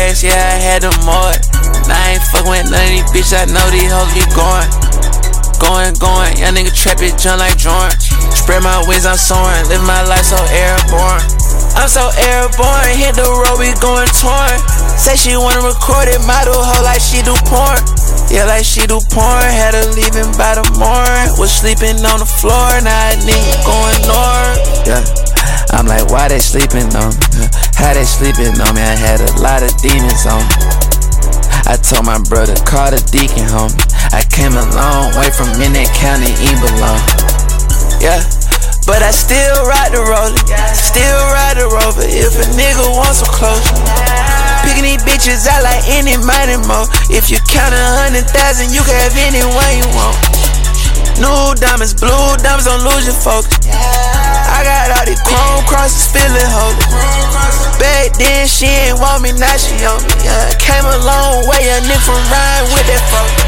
grass, yeah, I had to mow it. And I ain't fucking with none of these bitches, I know these hoes be going. Going, young nigga trap it, jump like Jordan. Spread my wings, I'm soaring, live my life so airborne. I'm so airborne, hit the road, we going torn. Say she wanna record it, model hoe like she do porn. Yeah, like she do porn, had her leaving by the morning. Was sleeping on the floor, now a nigga going north. Yeah, I'm like, why they sleeping on me? How they sleeping on me? I had a lot of demons on me. I told my brother, call the deacon, homie. I came a long way from in that county, Ebelon. Yeah, but I still ride the roller, still ride the rover. If a nigga wants some closure, picking these bitches out like any mighty mo. If you count 100,000, you can have any one you want. New diamonds, blue diamonds, don't lose your focus. I got all these chrome crosses, feeling holy. Back then she ain't want me, now she on me. Yeah, came a long way, a nigga from Ryan with that focus.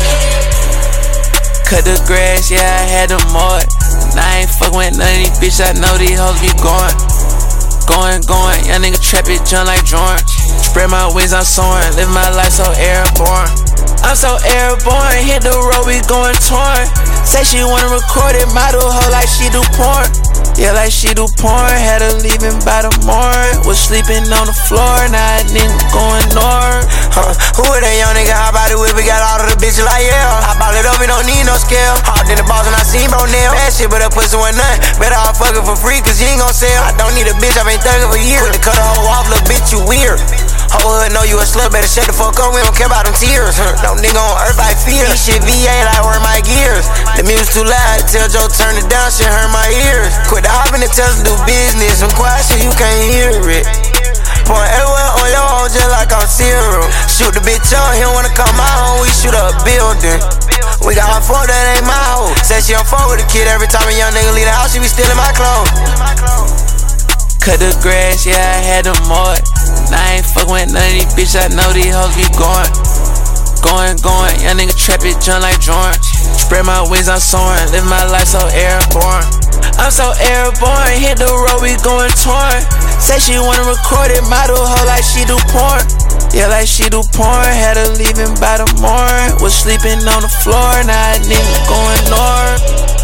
Cut the grass, yeah, I had to mow it. And I ain't fucking with none of these bitches, I know these hoes be going. Young nigga trap it, jump like Jordan. Spread my wings, I'm soaring, live my life so airborne. I'm so airborne, hit the road, we going torn. Say she wanna record it, model hoe like she do porn. Yeah, like she do porn, had her leaving by the morning. Was sleeping on the floor, now a nigga going north. Who is that young nigga? Hop out the whip, we got all of the bitches like yeah. I ball it up, we don't need no scale. Hopped in the box and I seen bro nail. Bad shit, but that pussy went nothing. Better I'll fuck it for free, cause you ain't gon' sell. I don't need a bitch, I've been thugging for years. Quick to cut a hoe off, little bitch, you weird. Whole hood know you a slut, better shut the fuck up, we don't care about them tears. No nigga on earth I fear. This shit VA like where my gears. The music too loud, tell Joe turn it down, shit hurt my ears. Quit the hopping and tell us to do business, some quiet shit you can't hear it. Point everywhere on your hoe just like I'm zero. Shoot the bitch up, he don't wanna come my home, we shoot up a building. We got her phone, that ain't my hoe. Said she on phone with a kid, every time a young nigga leave the house, she be stealing my clothes. Cut the grass, yeah, I had to mow it. And I ain't fucking with none of these bitches, I know these hoes be going. Young nigga trap it, jump like Jordan. Spread my wings, I'm soaring, live my life so airborne. I'm so airborne, hit the road, we going torn. Say she wanna record it, model hoe like she do porn. Yeah, like she do porn, had her leaving by the morning. Was sleeping on the floor, now a nigga going north.